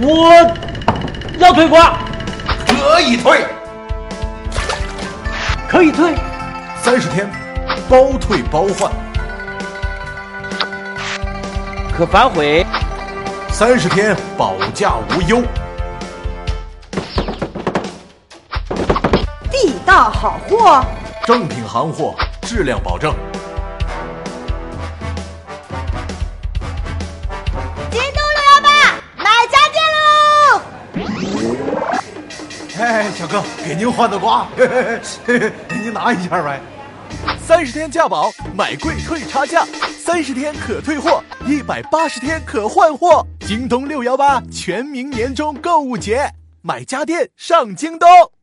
我要退款。 可以退， 可以退。 30天，包退包换， 可反悔。 30天保价无忧， 地道好货， 正品行货，质量保证。 京东618买家电喽！ 哎，小哥，给您换的瓜，您拿一下呗。30天价保，买贵退差价，30天可退货，180天可换货。京东618全民年终购物节，买家电上京东。